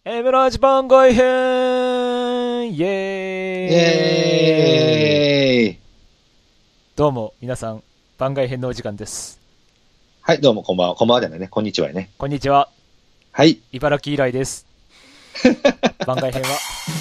村ラジ番外編イエーイイエーイ。 どうも、皆さん、番外編のお時間です。 はい、どうもこんばんは。こんばんはじゃないね。こんにちはね。 こんにちは。 はい。 茨城以来です。番外編は。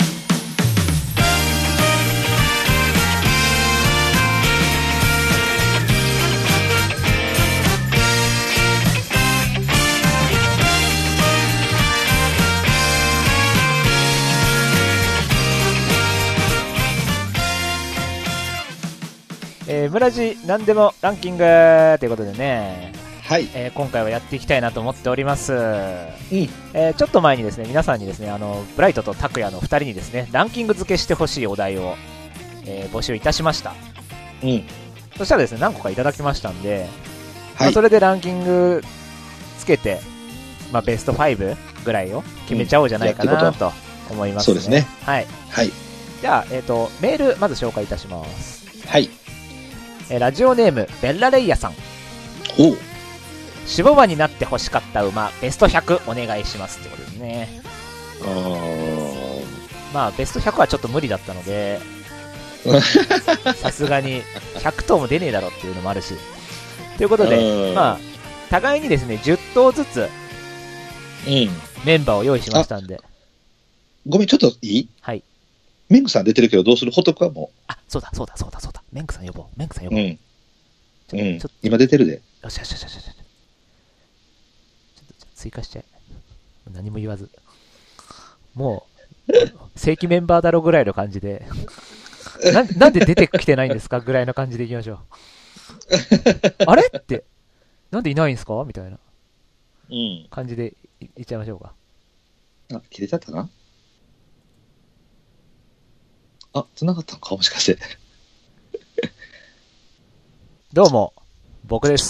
村地なんでもランキングということでね、 はい。 今回はやっていきたいなと思っております。 うん。 ちょっと前にですね、皆さんにですね、ブライトと拓也の2人にですね、ランキング付けしてほしいお題を、募集いたしました。 うん。 そしたらですね、何個かいただきましたんで、 はい。 それでランキングつけて、ベスト5ぐらいを決めちゃおうじゃないかなと思いますね。 そうですね。 はい。 はい。 じゃあ、メール、まず紹介いたします。 はい。 ラジオネーム、ベッラレイヤさん。 おう。 守護馬になって欲しかった馬、ベスト100お願いしますってことですね。ベスト100はちょっと無理だったので、さすがに100頭も出ねえだろっていうのもあるし。ということで、互いにですね、10頭ずつ、メンバーを用意しましたんで。 ごめん、ちょっといい？ はい。 メンクさん出てるけど、どうする？ほっとくかもう。 そうだ。メンクさん呼ぼう。 うん。 ちょっと今出てるで。 よし。ちょっと追加しちゃえ。何も言わず。もう、正規メンバーだろぐらいの感じで。なんで出てきてないんですかぐらいの感じでいきましょう。あれって、なんでいないんですかみたいな感じでいっちゃいましょうか。 あ、切れちゃったな。あ、繋がったのかもしかして。 どうも、僕です。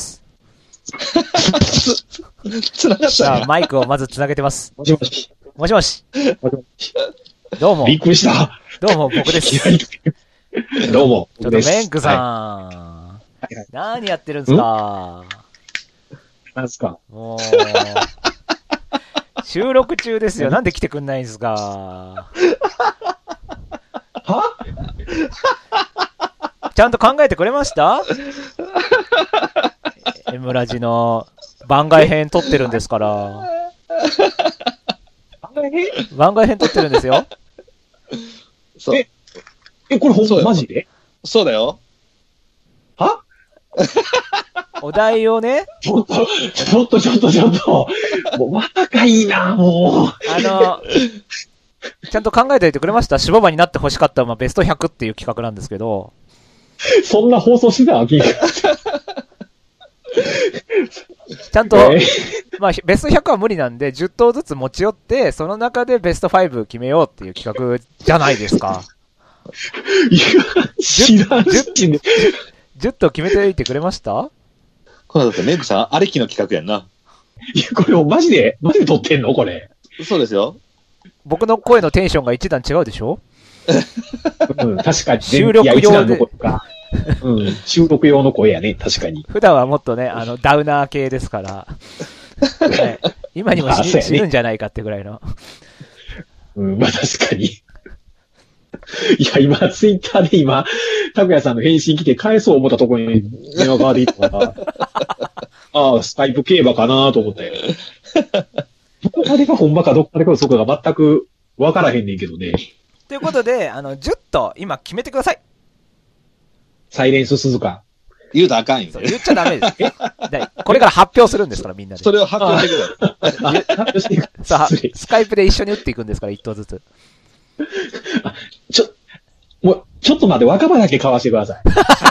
繋がったさあ、マイクをまず繋げてます。 もしもし。 どうも。 びっくりした。 どうも、僕です。 どうも。 ちょっとメンクさん。何やってるんですか？ なんすか？ もう、収録中ですよ。なんで来てくんないんですか？ は？ ちゃんと考えてくれました？村地の番外編撮ってるんですから。番外編撮ってるんですよ。 そう。 これほんまマジで？ そうだよ。 は？ お題をね。 ちょっと。もう、若いいな、もう。 ちゃんと考えておいてくれました？守護馬になって欲しかった馬ベスト100っていう企画なんですけど。 そんな放送してた？ちゃんと、ベスト100は無理なんで、10頭ずつ持ち寄って、その中でベスト5決めようっていう企画じゃないですか。 いや、知らんしね。 10頭決めておいてくれました？ これだってメンクさん、ありきの企画やんな。 いや、これマジで撮ってんのこれ。 そうですよ。 僕の声のテンションが一段違うでしょ？ 確かに。 収録用で。 収録用の声やね、確かに。 普段はもっとね、ダウナー系ですから、ね、今にも死ぬんじゃないかってぐらいの。 確かに。いや、今、ツイッターで拓也さんの返信来て返そう思ったところに電話が悪いとか、スカイプ競馬かなと思って。どこまでがほんまかどこまでが嘘かが全く分からへんねんけどね。 ということで、10頭今決めてください。 サイレンス鈴鹿。 言うとあかんよ。 言っちゃダメです。これから発表するんですから、みんなで。 それを発表してくださあ、スカイプで一緒に打っていくんですから、1頭ずつ。 ちょっと待って、若葉だけ買わしてください。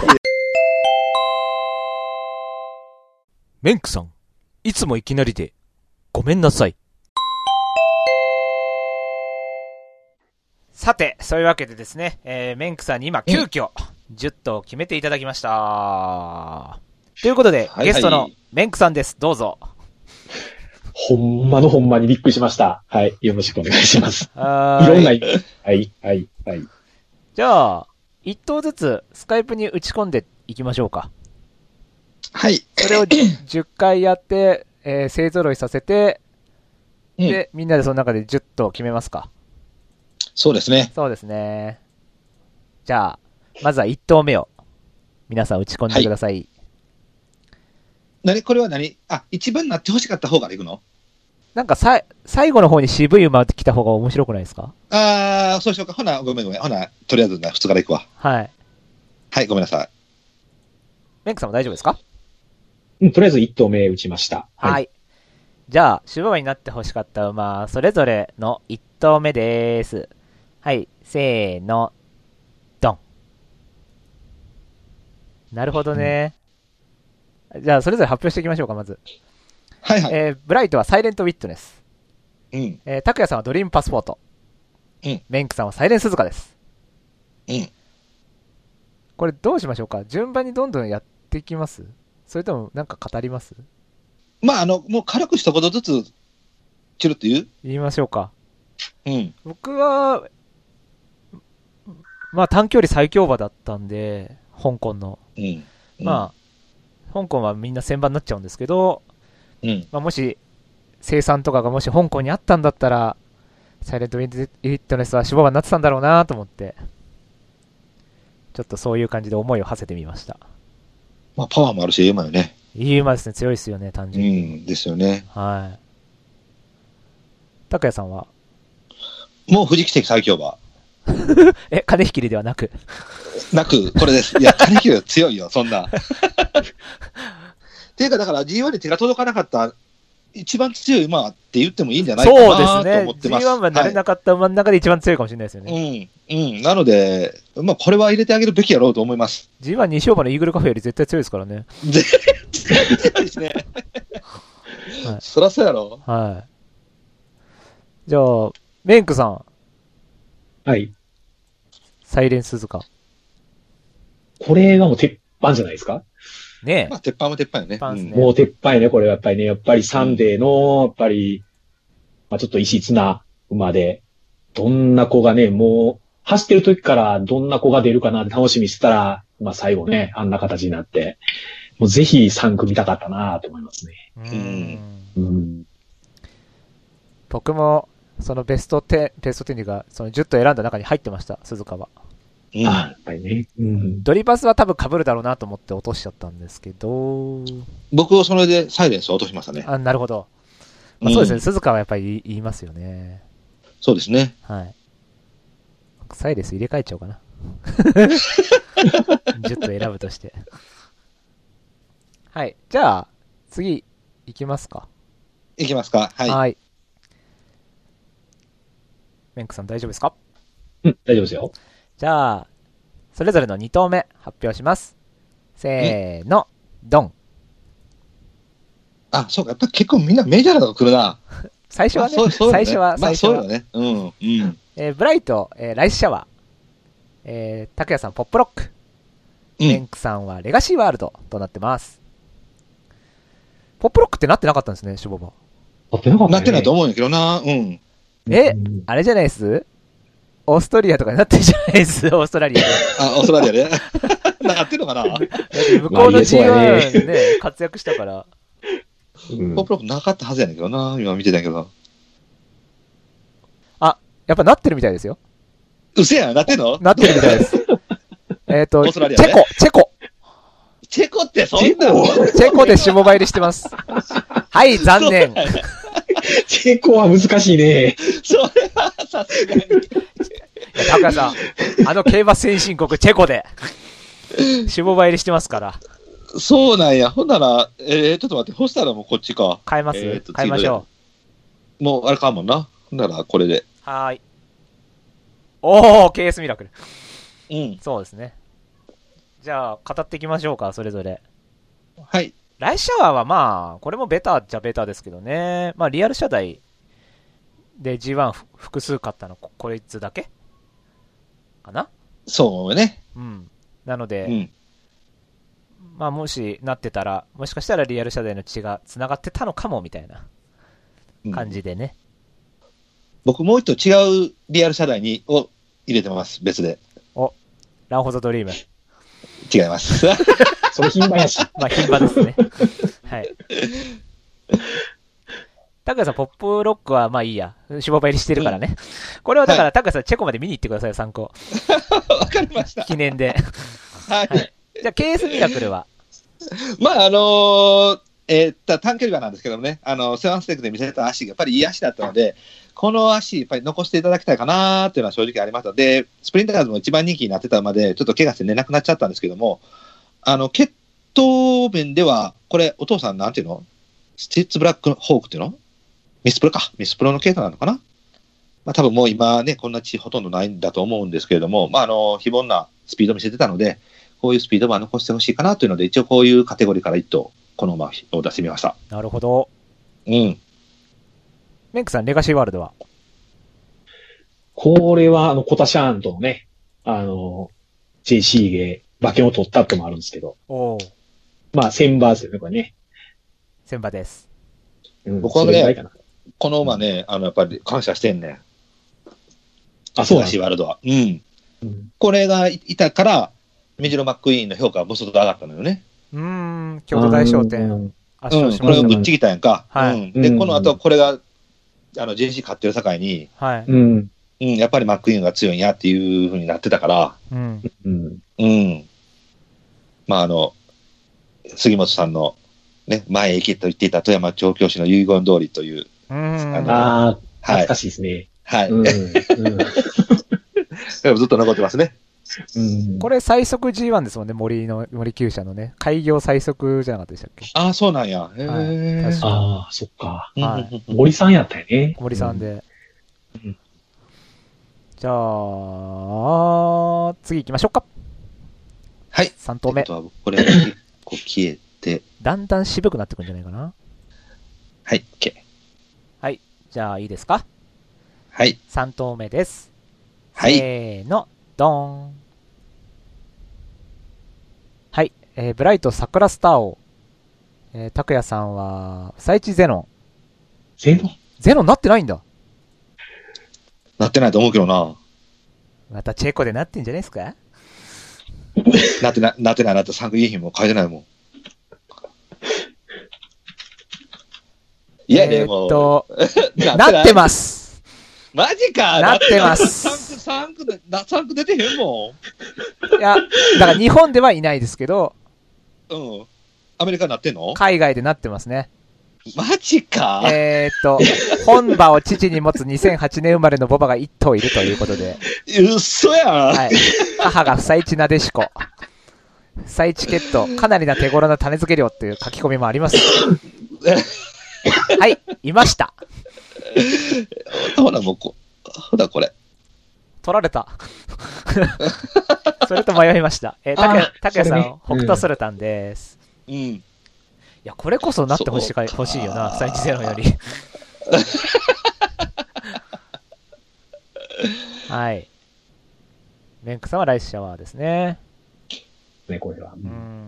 メンクさん、いつもいきなりで、ごめんなさい。さて、そういうわけでですね、メンクさんに今、急遽、10頭決めていただきました。ということで、ゲストのメンクさんです。どうぞ。 ほんまにびっくりしました。はい。よろしくお願いします。いろんな、はい。 じゃあ、1頭ずつスカイプに打ち込んでいきましょうか。 はい。 それを10回やって、勢揃いさせて、 うんで、みんなでその中で10と決めますか。 そうですね。 そうですね。じゃあ、まずは1投目を、皆さん打ち込んでください。 これは何一番になってほしかった方から行くの？ なんか最後の方に渋い馬来た方が面白くないですか？ そうしようか。ほな、ごめん。ほな、とりあえず普通から行くわ。 はい。 はい、ごめんなさい。 メンクさんも大丈夫ですか？ うん、とりあえず1投目打ちました。 はい。じゃあ、渋馬になってほしかった馬、それぞれの1投目です。はい、せーの、ドン。なるほどね。じゃあ、それぞれ発表していきましょうか、まず。 はいはい。 ブライトはサイレントウィットネス。 うん。 拓也さんはドリームパスポート。 うん。 メンクさんはサイレンスズカです。 うん。 これどうしましょうか？順番にどんどんやっていきます？それともなんか語ります？ まあ、もう軽く一言ずつ、チルって言う？ 言いましょうか。 うん。 僕は、まあ短距離最強馬だったんで、香港の。 うん。 まあ、香港はみんな1000番になっちゃうんですけど、 うん。 まあ、もし、生産とかがもし香港にあったんだったら、サイレントウィットネスは脂肪馬になってたんだろうなと思って、ちょっとそういう感じで思いを馳せてみました。 まあ、パワーもあるし、いい馬よね。 いい馬ですね。強いですよね、単う純に。 ん。ですよね。 はい。拓也さんはもう富士奇跡最強馬。 金引きりではなく。 これです。いや、金木は強いよ、そんな。っていうか、だから G1 で手が届かなかった一番強い馬って言ってもいいんじゃないかなと思ってます。 G1 はなれなかった馬の中で一番強いかもしれないですよね。 はい、うん。なので、まあ、これは入れてあげるべきやろうと思います。 G1 2勝馬のイーグルカフェより絶対強いですからね。 絶対強いですね。 はい、 そらそうやろ。 はい。じゃあ、メンクさん。 はい。 サイレンスズカ。 これはもう鉄板じゃないですか？ ねえ。 まあ、鉄板も鉄板よね。 もう鉄板やね、これはやっぱりね。やっぱりサンデーの、やっぱり、まあちょっと異質な馬で、どんな子がね、もう、走ってる時からどんな子が出るかなって楽しみにしてたら、まあ最後ね、あんな形になって、もうぜひ3組見たかったなと思いますね。 僕も、そのベスト10というか、その10と選んだ中に入ってました、鈴鹿は。 やっぱりね。 ドリバスは多分被るだろうなと思って落としちゃったんですけど。 僕はそれでサイレンスを落としましたね。 なるほど。まあ、そうですね、鈴鹿はやっぱり言いますよね。 そうですね。 はい。サイレンス入れ替えちゃおうかな。10と選ぶとして。はい。じゃあ、次、行きますか。 行きますか。はい。 はい。メンクさん大丈夫ですか？ 大丈夫ですよ。 じゃあ、それぞれの2投目発表します。せーの、ドン。 そうか。やっぱ結構みんなメジャーなのが来るな。 最初はね。最初は。 まあそうよね。うん。 ブライト、ライスシャワー。拓也さん、ポップロック。メンクさんはレガシーワールドとなってます。ポップロックってなってなかったんですね、シュボバ。 なってないと思うんやけどな。うん。 あれじゃないですオーストリアとかになってるじゃないですオーストラリアで。 オーストラリアでなってるのかな向こうの G1 でね、活躍したから。 ポップロックなかったはずやねんけどな。今見てたけど。 やっぱなってるみたいですよ。 うせやん、なってんの？ なってるみたいです。 オーストラリアでチェコってそんなチェコで下入りしてます。はい、残念。 チェコは難しいね。 それはさすがに。 高谷さん、競馬先進国チェコで、下入りしてますから。 そうなんや。ほんなら、ちょっと待って、ホスターもこっちか。 変えます、変えましょう。もう、あれかもんな。ほんなら、これで。 はーい。KS ミラクル。 うん。 そうですね。じゃあ、語っていきましょうか、それぞれ。 はい。 ライスシャワーはまあ、これもベタっちゃベタですけどね。まあ、リアル社代で G1 複数勝ったの、こいつだけかな？ そうね。 うん。なので、まあ、もしなってたら、もしかしたらリアル社代の血が繋がってたのかも、みたいな感じでね。 僕もう一度違うリアル社代を入れてます、別で。 ランホゾドリーム。 違います。 それ牝馬やし。 まあ、牝馬ですね。はい。 拓也さん、ポップロックはまあいいや。芝入りしてるからね。これはだから、拓也さん、チェコまで見に行ってくださいよ、参考。 わかりました。 記念で。 はい。 じゃあ、KS ミラクルはまあ、短距離馬なんですけどもね、セワンステークで見せた足がやっぱりいい足だったので、この足、やっぱり残していただきたいかなっていうのは正直ありました。で、スプリンターズも一番人気になってた馬で、ちょっと怪我して寝なくなっちゃったんですけども、血統面では、これ、お父さんなんていうのスティッツブラックホークっていうのミスプロか。ミスプロの系統なのかな。まあ多分もう今ね、こんな血ほとんどないんだと思うんですけれども、まあ非凡なスピードを見せてたので、こういうスピード馬残してほしいかなというので、一応こういうカテゴリーから一頭、この馬を出してみました。 なるほど。 うん。 メンクさん、レガシーワールドはこれは、コタシャーンとのね、JC で馬券を取ったってのもあるんですけど。 おまあ、1000馬ですよね、これね。 1000馬です。 うん、 僕はね、この馬ね、やっぱり感謝してんね。 あ、そうレガシーワールドは。うん。これがいたから、メジロマックイーンの評価はもう相当上がったのよね。 京都大商店。 これがぶっちぎったんやんか。 はい。 で、この後、これが、JC 買ってる境に、 はい。 やっぱりマックイーンが強いんやっていう風になってたから、まあ、杉本さんの、ね、前へ行けと言っていた富山調教師の遺言通りという。 懐かしいですね。 はい。ずっと残ってますね。 これ最速 G1 ですもんね、森厩舎のね。開業最速じゃなかったでしたっけ？ ああ、そうなんや。 ああ、そっか。森さんやったよね。 森さんで。じゃあ、次行きましょうか。 はい。 3投目。 これ結構消えて。 だんだん渋くなってくるんじゃないかな。 はい、OK。 はい。じゃあ、いいですか？ はい。 3投目です。 はい。 せーの、ドーン。はい。ブライト桜スターを。拓也さんは、サイチゼノン。ゼノンなってないんだ。 なってないと思うけどな。 またチェコでなってんじゃないですか？ なってサンクイーヒンも書いてないもん。いや、でも。 なってます。 マジか。 なってます。 サンク出てへんもん。いや、だから日本ではいないですけど。 アメリカになってんの？ 海外でなってますね。 マジか。 本馬を父に持つ2008年生まれのボバが1頭いるということで。 嘘やん。 はい。母が不採地なでしこ。不採地ケット、かなりな手頃な種付け量っていう書き込みもあります。はい、いました。 ほら、もうほら、これ。 取られた。それと迷いました。たけさん、北斗スルタンです。いや、これこそなってほしいよな、不採地ゼロより。はい。メンクさんはライスシャワーですね。 ね、これは。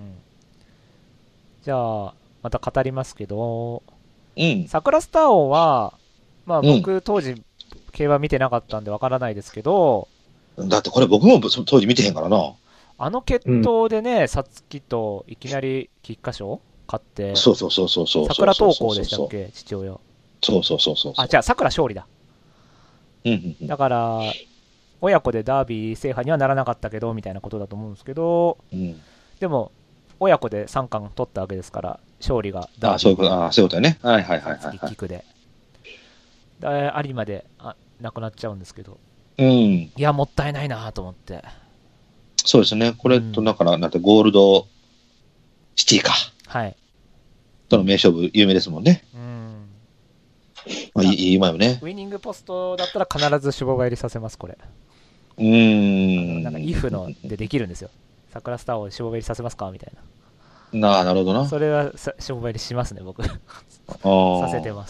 じゃあ、また語りますけど、桜スター王は、まあ僕当時競馬見てなかったんでわからないですけど、 だってこれ僕も当時見てへんからな。 あの決闘でね、皐月といきなり菊花賞勝って、 そう。 桜投稿でしたっけ、父親。 そう。 あ、じゃあ桜勝利だ。だから、親子でダービー制覇にはならなかったけど、みたいなことだと思うんですけど、でも、親子で3冠取ったわけですから、勝利がダービー。 そういうことだね。はい。 菊で。有馬でなくなっちゃうんですけど。 いや、もったいないなと思って。 そうですね。これと、だから、なんてゴールドシティか。 はい。 との名勝負、有名ですもんね。まあ、いい馬よね。 ウィニングポストだったら必ず脂肪入りさせます、これ。なんか、イフのでできるんですよ。桜スターを脂肪入りさせますかみたいな。なるほどな。 それは脂肪入りしますね、僕。させてます。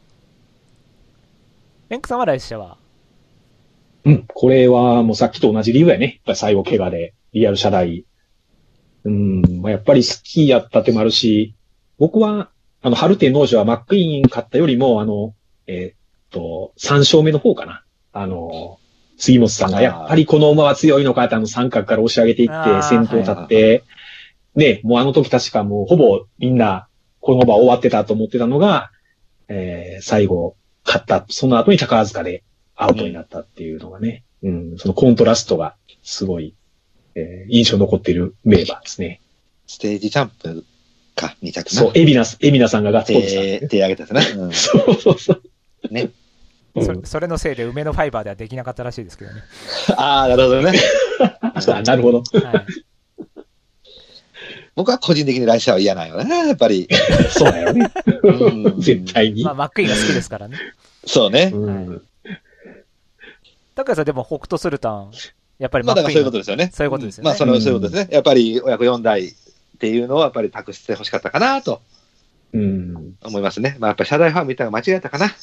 メンクさんは来週はこれはもうさっきと同じ理由やね。やっぱり最後怪我で、リアル謝罪。まあ、やっぱり好きやった手もあるし、僕は、春天農場はマックイーン勝ったよりも、3勝目の方かな。杉本さんがやっぱりこの馬は強いのかって三角から押し上げていって、先頭立って、ね、もうあの時確かもうほぼみんなこの馬終わってたと思ってたのが、 最後、勝った。その後に宝塚でアウトになったっていうのがね。そのコントラストがすごい、印象に残っている名馬ですね。 ステージジャンプか、2着な。 そう、海老名さんがガッツポーズした、 手挙げたやつな。 そうそうそう。 ね。 それのせいで梅のファイバーではできなかったらしいですけどね。 ああ、なるほどね。 なるほど。 はい。 僕は個人的に来週は嫌なんよね、やっぱり。 そうだよね。絶対に。 まあ、マックイーンが好きですからね。 そうね。 高橋さん、でも北斗スルタン、やっぱりまあ、だからそういうことですよね。 そういうことですよね。 まあ、そういうことですね。やっぱり親子4代っていうのをやっぱり託してほしかったかなと。思いますね。まあ、やっぱり社大ファンみたいなのが間違えたかな。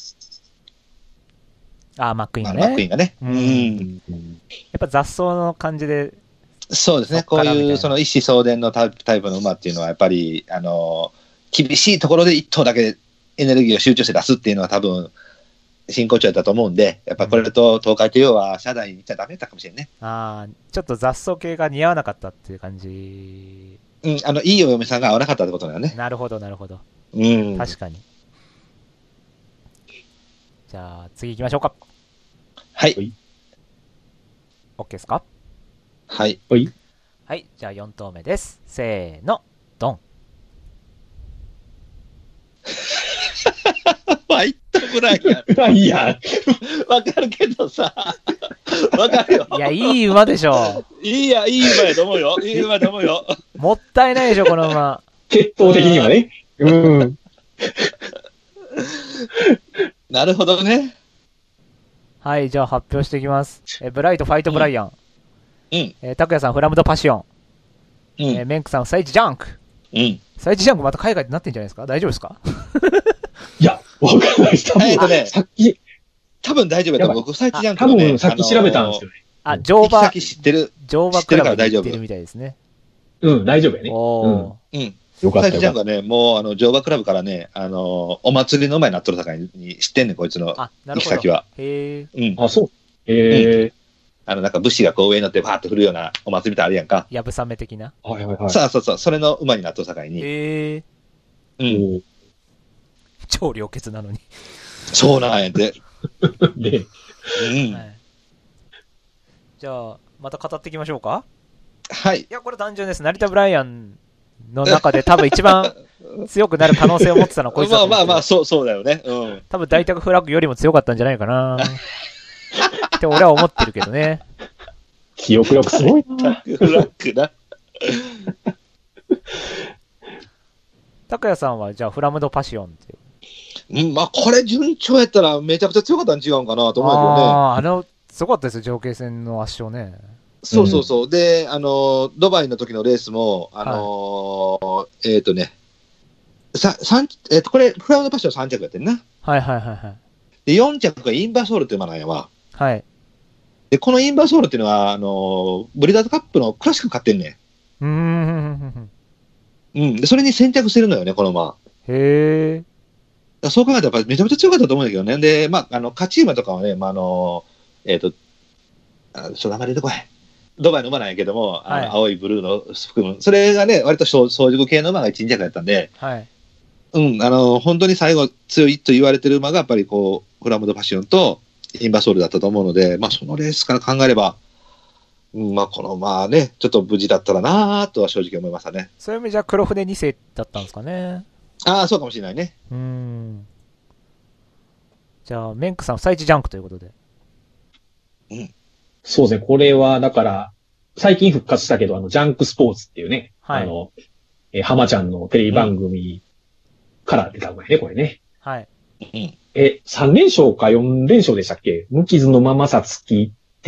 ああ、マックイーンね。 マックイーンがね。 やっぱ雑草の感じで。 そうですね。こういう、その一子相伝のタイプの馬っていうのは、やっぱり、厳しいところで一頭だけエネルギーを集中して出すっていうのは多分、真骨頂だったと思うんで、やっぱこれと東海帝王は社大に行っちゃダメだったかもしれんね。 ああ、ちょっと雑草系が似合わなかったっていう感じ。 いいお嫁さんが合わなかったってことだよね。 なるほど、なるほど。確かに。じゃあ、次行きましょうか。 はい。 OK ですか？ はい。 はい。じゃあ4投目です。せーの、ドン。 ファイトブライアン。わかるけどさ。わかるよ。 いや、いい馬でしょ。 いい馬やと思うよ。いい馬と思うよ。 もったいないでしょ、この馬。 血統的にはね。 なるほどね。 はい、じゃあ発表していきます。ブライト、ファイトブライアン。拓也さん、フラムドパシオン。メンクさん、サイジジャンク。サイジジャンクまた海外になってんじゃないですか？大丈夫ですか？ いや、わかんないです。さっき。 多分大丈夫だと思う。僕、サイジジャンク多分さっき調べたんですよね。 あ、乗馬。 先知ってる。 乗馬クラブで行ってるみたいですね。 大丈夫やね。よかった。 サイジジャンクはね、もう、乗馬クラブからね、お祭りの馬になっとる境に知ってんねん、こいつの行き先は。 へえ。 あ、そう。 なんか武士がこう上に乗ってバーッと振るようなお祭りみたいなあるやんか。 やぶさめ的な。 そう、それの馬になっとる境に。 へえ。超良血なのに。 そうなんやで。 で、 じゃあ、また語っていきましょうか。 はい。 いや、これ単純です。成田ブライアンの中で多分一番強くなる可能性を持ってたのはこいつだと思う。 まあ、そうだよね。 多分大宅フラッグよりも強かったんじゃないかな。って俺は思ってるけどね。 記憶力すごいな。 フラッグな。 拓也さんはじゃあフラムドパシオンっていう。 まあこれ順調やったらめちゃくちゃ強かったん違うんかなと思うけどね。 すごかったですよ、上級戦の圧勝ね。 そう。で、ドバイの時のレースも、これ、フラムドパシオン3着やってんな。 はい。 で、4着がインバーソールっていう馬なんやわ。 はい。 で、このインバーソールっていうのは、ブリーダーズカップのクラシック買ってんねん。で、それに先着してるのよね、この馬。 へえ。そう考えたら、やっぱりめちゃめちゃ強かったと思うんだけどね。で、まあ、勝ち馬とかはね、まあ、ちょっと名前出てこい。ドバイの馬なんやけども、青いブルーの服も、それがね、割と早熟系の馬が1、2着やったんで、本当に最後強いと言われてる馬が、やっぱりこう、フラムドパシオンとインバーソールだったと思うので、まあ、そのレースから考えれば、まあ、この馬ね、ちょっと無事だったらなとは正直思いましたね。 そういう意味じゃ黒船2世だったんですかね。 ああ、そうかもしれないね。 じゃあ、メンクさん、サイジジャンクということで。 そうですね。これは、だから、最近復活したけど、ジャンクスポーツっていうね、浜ちゃんのテレビ番組から出た馬やね、これね。 はい。 3連勝か4連勝でしたっけ？無傷のままさつきって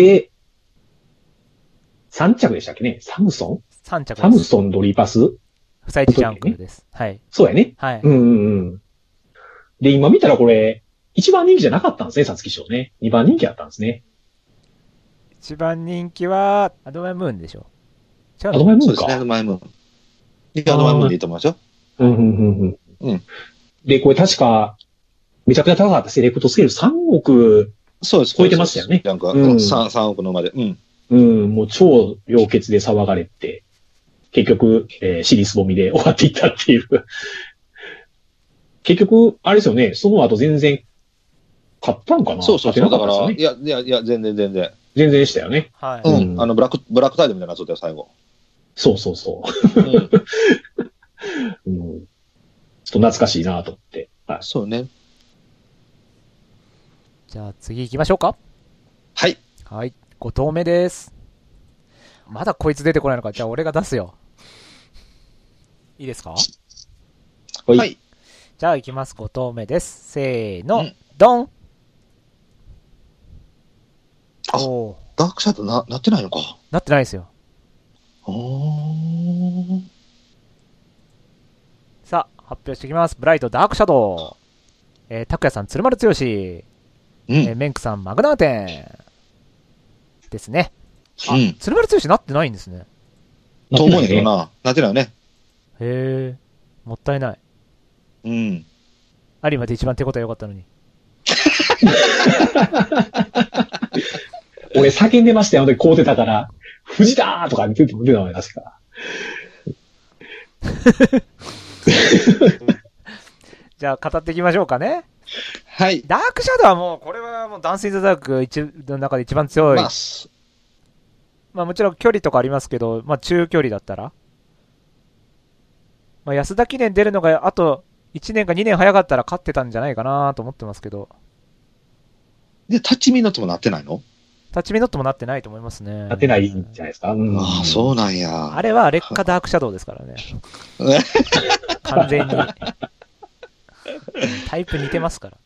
、3着でしたっけね？サムソン ?3 着です。 サムソンドリパスサイジジャンクです。はい。 そうやね。 はい。 で、今見たらこれ、1番人気じゃなかったんですね、皐月賞ね。2番人気だったんですね。 1番人気は、アドマイムーンでしょ。 アドマイムーンか。 そうですね、アドマイムーン。アドマイムーンでいいと思いますよ。 で、これ確か、めちゃくちゃ高かったセレクトスケール3億超えてましたよね。 なんか、3億のまで。 もう超良血で騒がれて、結局、シリスボミで終わっていったっていう。 結局、あれですよね、その後全然勝ったんかな。 そうそうそう。だから、 勝てなかったですよね。 いや、全然。 全然でしたよね。 はい。 うん。ブラックタイドみたいなやつだよ、最後。 そうそうそう。 うん。 うん、ちょっと懐かしいなと思って。はい。 そうね。 じゃあ次行きましょうか。 はい。 はい。5投目です。まだこいつ出てこないのか。じゃあ俺が出すよ。いいですか？ はい。 はい。 じゃあ行きます。5投目です。せーの。 うんドン。 あおー、 ダークシャドウなってないのか。 なってないですよ。さあ、発表していきます。ブライト、ダークシャドウ。拓也さん、鶴丸剛。 うん。 メンクさん、マグナーテン。ですね。あ、 うん。 鶴丸剛なってないんですね。 と思うんやけどな。なってないよね。 へえ、もったいない。 うん。 有馬で一番手応え良かったのに。 俺叫んでましたよ、で、こうてたから。藤田とか言ってたもんね、確か。 じゃあ、語っていきましょうかね。 はい。 ダークシャドウはもう、これはもうダンスインザダークの中で一番強い。まあもちろん距離とかありますけど、まあ中距離だったら。まあ安田記念出るのがあと1年か2年早かったら勝ってたんじゃないかなと思ってますけど。 で、タッチミーノットもなってないの？ タッチミノットもなってないと思いますね。 なってないんじゃないですか。うん、 ああ、そうなんや。 あれは劣化ダークシャドウですからね。完全に。タイプ似てますから。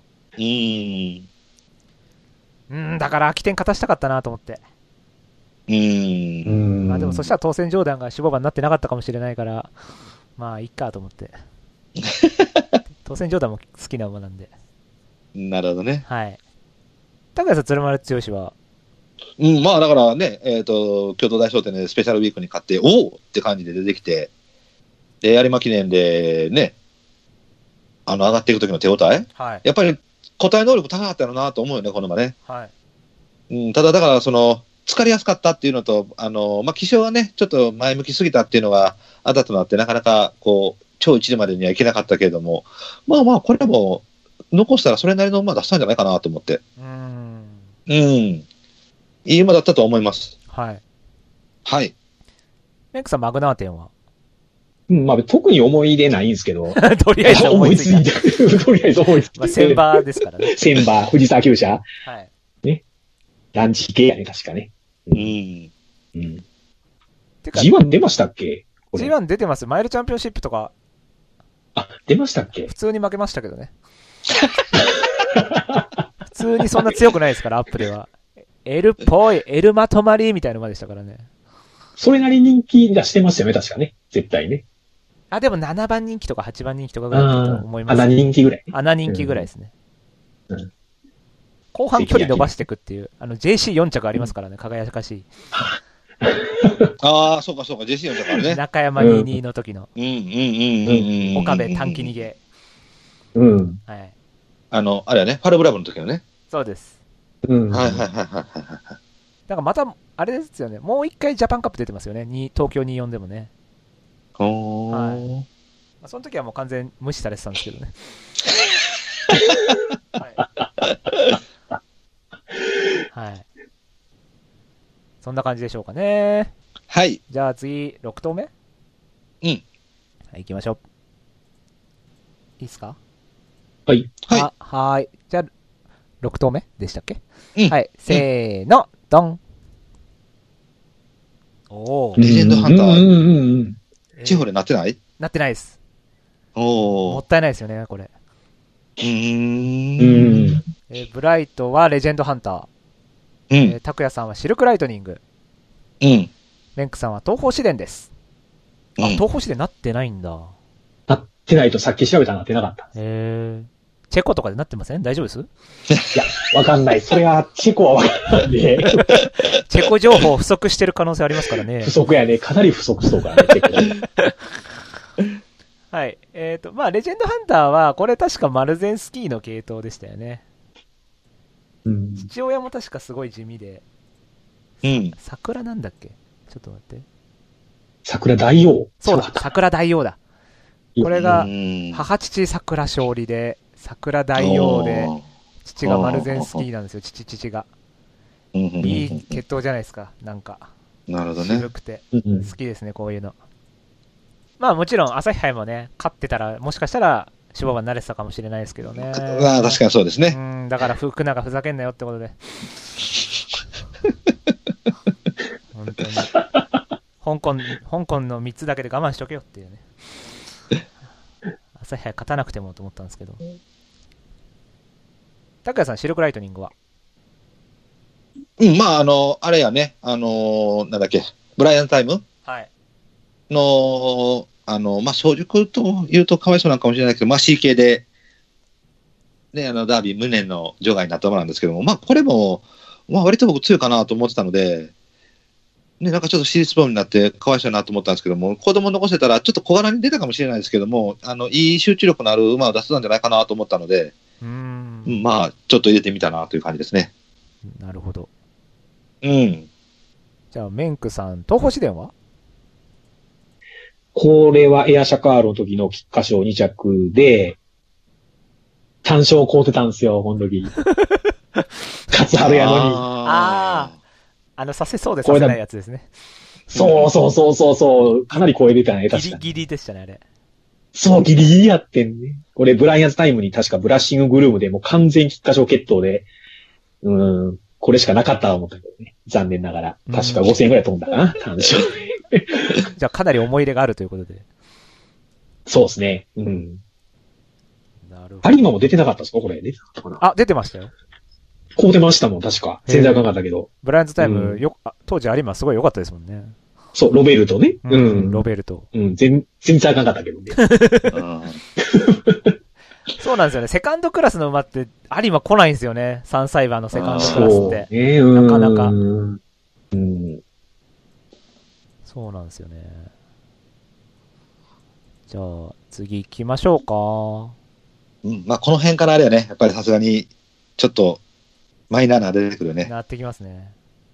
だから空き店勝たしたかったなと思って。まあでもそしたら当選上段が守護馬になってなかったかもしれないから、まあいっかと思って。当選上段も好きな馬なんで。 なるほどね。 はい。高谷さん、鶴丸剛はまあだからね、京都大商店でスペシャルウィークに勝って、おおって感じで出てきて、で、有馬記念でね、上がっていく時の手応え、 はい。 やっぱり個体能力高かったのなと思うよね、この馬ね。 はい。 ただだから、疲れやすかったっていうのと、まあ、気象がね、ちょっと前向きすぎたっていうのがあだとなって、なかなか、こう、超一時までにはいけなかったけれども、まあまあ、これも、残したらそれなりの馬出したんじゃないかなと思って。いい馬だったと思います。 はい。 はい。 メンクさん、マグナーテンはまあ、特に思い出ないんですけど。 とりあえず思いついた。 とりあえず思いついた。 まあ、先場ですからね。 先場、藤沢厩舎。 はい。 ね。ランチ系やね、確かね。 てか、 G1 出ましたっけ？ G1 出てます。マイルチャンピオンシップとか。 あ、出ましたっけ？ 普通に負けましたけどね。普通にそんな強くないですから、アップでは。L っぽい、L まとまりみたいな馬でしたからね。 それなり人気出してましたよね、確かね。絶対ね。 あ、でも7番人気とか8番人気とかぐらいだと思います、 7人気ぐらい。 7人気ぐらいですね。後半距離伸ばしていくっていう、JC4 着ありますからね、輝かしい。 ああ、そうか、JC4 着あるね。 中山22の時の。岡部短期逃げ。はい。 あれはね、ファルブラブの時のね。 そうです。 はい。だからまた、あれですよね、もう一回ジャパンカップ出てますよね、東京24でもね。はい。その時はもう完全無視されてたんですけどね。はい。そんな感じでしょうかね。 はい。 じゃあ次、6投目？はい、行きましょう。いいっすか？ はい。 はい。じゃあ、6投目でしたっけ？はい。せーの、ドン。 レジェンドハンター。地方でなってない？ なってないです。もったいないですよね、これ。ブライトはレジェンドハンター。拓也さんはシルクライトニング。メンクさんは東方試練です。あ、東方試練なってないんだ。 なってないとさっき調べたらなってなかった。 チェコとかでなってません？大丈夫です？ いや、わかんない。それは、チェコはわかんないんで。 チェコ情報不足してる可能性ありますからね。 不足やね。かなり不足そうからね、チェコ。 はい。まあ、レジェンドハンターは、これ確かマルゼンスキーの系統でしたよね。父親も確かすごい地味で。桜なんだっけ？ちょっと待って。 桜大王。 そうだ、桜大王だ。 これがうん母父桜勝利で桜大王で父がマルゼンスキーなんですよ。父がいい血統じゃないですか。なんかなるほどね。 渋くてうん好きですね、こういうの。まあもちろん朝日杯もね勝ってたらもしかしたら脂肪馬になれてたかもしれないですけどね。 まあ確かにそうですね。 うん、だから福永ふざけんなよってことで本当に香港の3つだけで我慢しとけよっていうね。朝日杯勝たなくてもと思ったんですけど。拓也さん、シルクライトニングは？ うん、まああれやね、なんだっけ、ブライアンタイムはい。 の、まあ、早熟というとかわいそうなのかもしれないけど、まあ、CK で、ね、ダービー無念の場外になった馬なんですけども、まあ、これも、まあ、割と僕強いかなと思ってたので、ね、なんかちょっとシリーズボーンになってかわいそうなと思ったんですけども、子供残せたらちょっと小柄に出たかもしれないですけども、いい集中力のある馬を出せたんじゃないかなと思ったので、まあ、ちょっと入れてみたなという感じですね。 なるほど。 うん。 じゃあ、メンクさん、東方市電は？ これはエアシャカールの時の菊花賞2着で、単勝買うてたんですよ、この時。勝春やのに。 させそうでさせないやつですね。 そう。かなり超えてたね、確かに。 ギリギリでしたね、あれ。 そう、ギリギリやってんね。これ、ブライアンズタイムに確かブラッシンググルームでもう完全菊花賞決闘で、これしかなかったと思ったけどね。残念ながら。確か5000円くらい飛んだかな、単勝。 じゃあ、かなり思い入れがあるということで。 そうですね。うん。 なるほど。 有馬も出てなかったですかこれね。 あ、出てましたよ。 こう出ましたもん、確か。全然あかんかったけど。 ブライアンズタイム、当時有馬すごい良かったですもんね。 そう、ロベルトね。 ロベルト。 全然あかんかったけどね。 そうなんですよね。セカンドクラスの馬って、有馬来ないんですよね。3歳馬のセカンドクラスって。なかなか。そうなんですよね。じゃあ、次行きましょうか。 まあ、この辺からあれやね、やっぱりさすがに、ちょっと、マイナーな出てくるね。 なってきますね。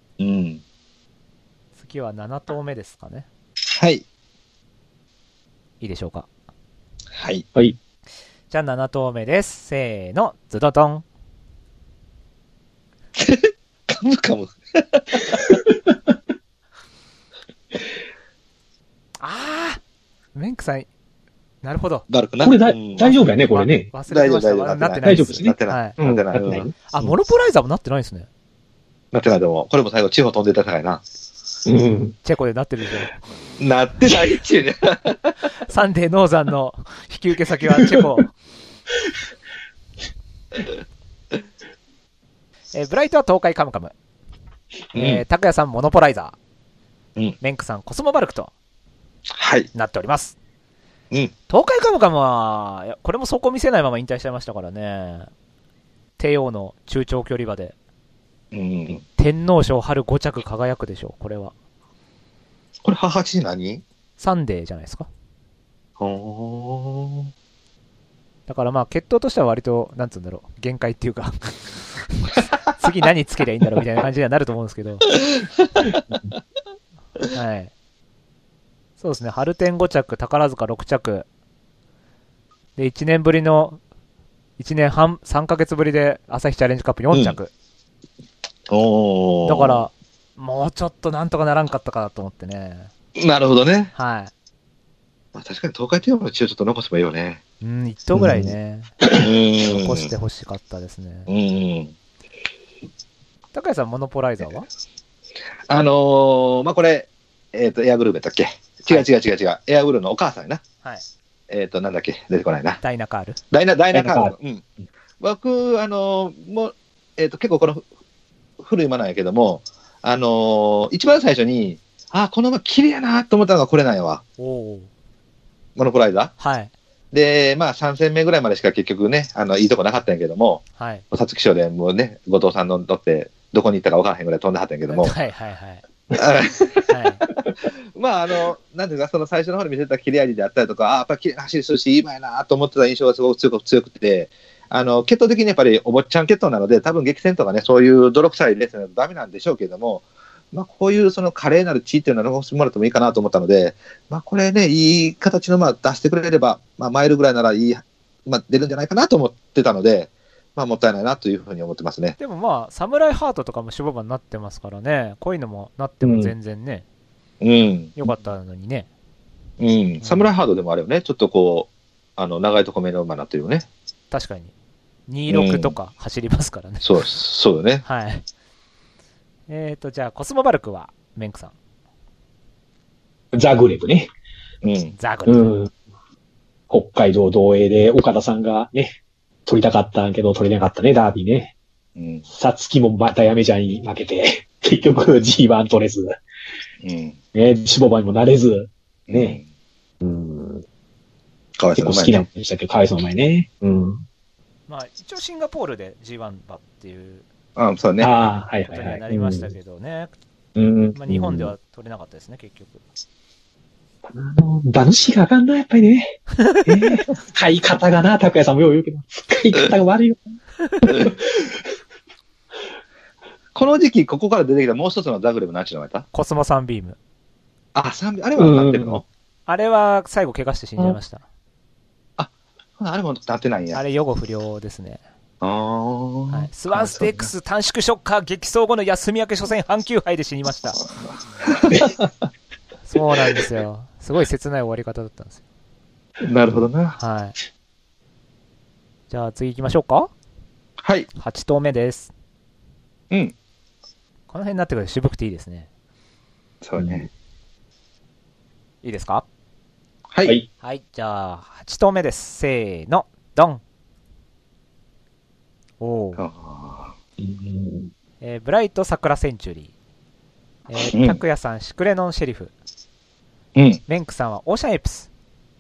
次は7頭目ですかね。 はい。 いいでしょうか。 はい。 はい。 じゃあ7頭目です。せーの、ズドドン。 カムカム。 メンクさん、なるほど。 これ大丈夫やね、これね。 忘れてました。なってないです。 大丈夫ですね。 なってない。 あ、モノポライザーもなってないですね。 なってないでも、これも最後、地方飛んでたからな。 チェコでなってるでしょ。なってないっちゅうね。 サンデーノーザンの引き受け先はチェコ。ブライトは東海カムカム。拓也さんモノポライザー。メンクさんコスモバルクと。 はい。 なっております。東海カムカムは、これもそこ見せないまま引退しちゃいましたからね。帝王の中長距離馬で。天皇賞春5着輝くでしょう、これは。 これ母父何？ サンデーじゃないですか。だからまあ、血統としては割と、なんつうんだろう、限界っていうか、次何つけりゃいいんだろうみたいな感じにはなると思うんですけど。はい。そうですね、春天5着、宝塚6着。で、1年ぶりの、1年半、3ヶ月ぶりで朝日チャレンジカップ4着。だから、もうちょっとなんとかならんかったかなと思ってね。 なるほどね。 はい。 まあ、確かに東海帝王の血をちょっと残せばいいよね。 1頭ぐらいね。残してほしかったですね。高谷さん、モノポライザーは？ まあ、これ、エアグルーベだっけ？違う。エアグルーのお母さんやな。 はい。 なんだっけ？出てこないな。 ダイナカール。 ダイナカール。僕、もう、結構この、古い馬なんやけども、一番最初に、この馬綺麗やなと思ったのがこれなんやわ。モノポライザー。 はい。 で、まあ、3戦目ぐらいまでしか結局ね、いいとこなかったんやけども、 はい。 皐月賞でもうね、後藤さんの乗って、どこに行ったか分からへんぐらい飛んではったんやけども。まあ、なんていうか、その最初の方に見せた切れ味であったりとか、やっぱり綺麗な走りするし、いい馬やなと思ってた印象がすごく強くて、血統的にやっぱりお坊ちゃん血統なので、多分激戦とかね、そういう泥臭いレースだとダメなんでしょうけども、 まあ、こういうその華麗なる地位っていうのは残してもらってもいいかなと思ったので、まあ、これね、いい形のまあ出してくれれば、まあ、マイルぐらいならいい、まあ、出るんじゃないかなと思ってたので、まあ、もったいないなというふうに思ってますね。 でもまあ、サムライハートとかも守護馬になってますからね、こういうのもなっても全然ね、よかったのにね。 サムライハードでもあるよね、ちょっとこう、長いとこ目の馬になってるよね。 確かに。26とか走りますからね。 そうよね。 はい。じゃあ、コスモバルクは、メンクさん。 ザグレブね。 ザグレブ。 北海道道営で岡田さんがね、取りたかったんけど取れなかったね、ダービーね。さつきもまたやめちゃんに負けて、結局 G1 取れず。ね、守護馬にもなれず。ね。 かわいそう結構好きなんでしたけど、かわいそうな前ね。 まあ、一応シンガポールで G1 馬っていう、 そうね。 ことにはなりましたけどね。まあ、日本では取れなかったですね、結局。 馬主があかんな、やっぱりね。使い方がな、拓也さんもよう言うけど、使い方が悪いよ。 この時期、ここから出てきたもう一つのザグレブ何ちゅうのがいた？ コスモサンビーム。 サンビーム。あれはなってるの？ あれは最後怪我して死んじゃいました。 あれもなってないんや。 あれ予後不良ですね。 はい、 スワンステークス短縮ショッカー激走後の休み明け初戦阪急杯で死にました。そうなんですよ。すごい切ない終わり方だったんですよ。 なるほどな。 はい。じゃあ次行きましょうか。 はい。 8頭目です。 この辺になってくると渋くていいですね。 そうね。 いいですか？ はい。 はい。じゃあ、8頭目です。せーの、ドン。ブライト桜センチュリー。拓也さん、シクレノンシェリフ。メンクさんはオーシャンエプス。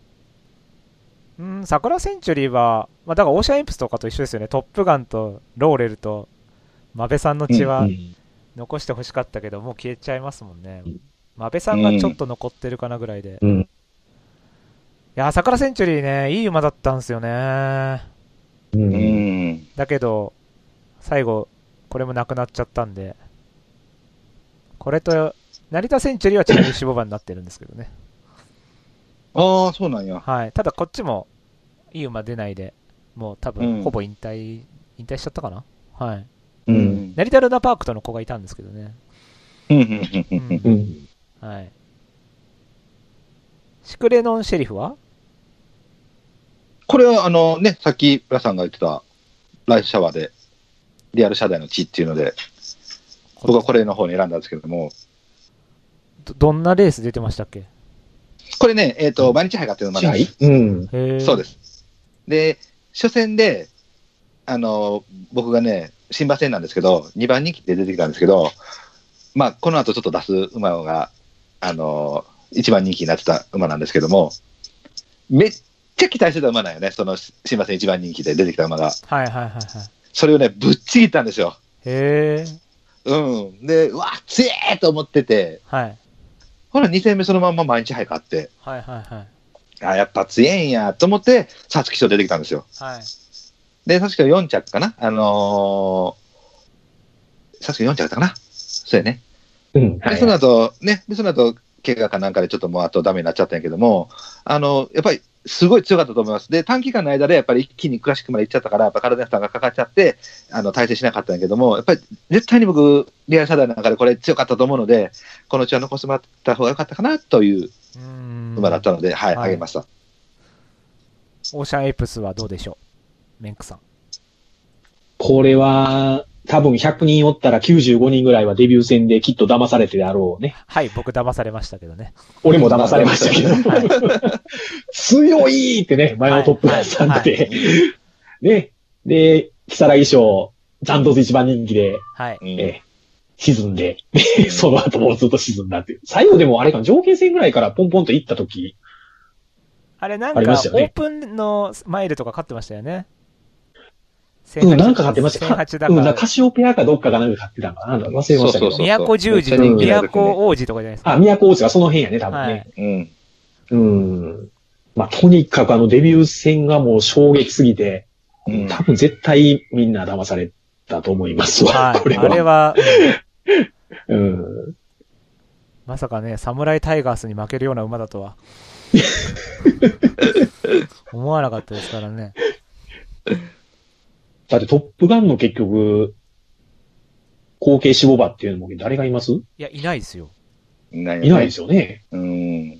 桜センチュリーは、まあ、だからオーシャンエプスとかと一緒ですよね。トップガンとローレルと、マベさんの血は残してほしかったけど、もう消えちゃいますもんね。マベさんがちょっと残ってるかなぐらいで。いや、桜センチュリーね、いい馬だったんですよね。だけど、最後、これもなくなっちゃったんで、これと、成田センチュリーはちなみに守護馬になってるんですけどね。 そうなんや。 はい。ただこっちも、いい馬出ないで、もう多分、ほぼ引退しちゃったかな。はい。成田ルナパークとの子がいたんですけどね。はい。シクレノンシェリフは？ これはね、さっきブラさんが言ってたライフシャワーでリアルシャダイの血っていうので、僕はこれの方に選んだんですけども。 どんなレース出てましたっけ？ これね、毎日杯がっていうのもあるんです。そうです。で、初戦で、僕がね、新馬戦なんですけど、2番人気で出てきたんですけど、まあ、この後ちょっと出す馬が、1番人気になってた馬なんですけども、めっちゃ期待してた馬なんよね、その新馬戦1番人気で出てきた馬が。それをね、ぶっちぎったんですよ。で、うわ、強えと思ってて、ほら、2戦目そのまんま毎日杯勝って、やっぱ強えんやと思って、皐月賞出てきたんですよ。で、確か4着かな確か4着だったかなそうやね。で、その後、怪我かなんかでちょっともうあとダメになっちゃったんやけども、やっぱりすごい強かったと思います。で、短期間の間でやっぱり一気にクラシックまで行っちゃったから、やっぱ体に負担がかかっちゃって、対戦しなかったんやけども、やっぱり絶対に僕、リアルサダイの中でこれ強かったと思うので、このうちは残してもらった方が良かったかなという馬だったので、はい、あげました。 オーシャンエイプスはどうでしょう、メンクさん。 これは、多分100人おったら95人ぐらいはデビュー戦できっと騙されてであろうね。 はい、僕騙されましたけどね。 俺も騙されましたけど。強いってね、前のトップがさんで。ね。で、木更木賞、残土一番人気で、沈んで、その後もずっと沈んだっていう。最後でもあれか、条件戦ぐらいからポンポンと行った時。 あれなんか、オープンのマイルとか勝ってましたよね。 なんか買ってましたか。カシオペアかどっかがなんか買ってたのかな。忘れましたけど。 都十字と都王子とかじゃないですか。 都王子がその辺やね、多分ね。まあ、とにかくデビュー戦がもう衝撃すぎて、多分絶対みんな騙されたと思いますわ、これは。 あれは、 まさかね、サムライタイガースに負けるような馬だとは。思わなかったですからね。 だってトップガンの結局、後継志望馬っていうのも誰がいます？ いや、いないですよ。 いないよね。 いないですよね。 うん。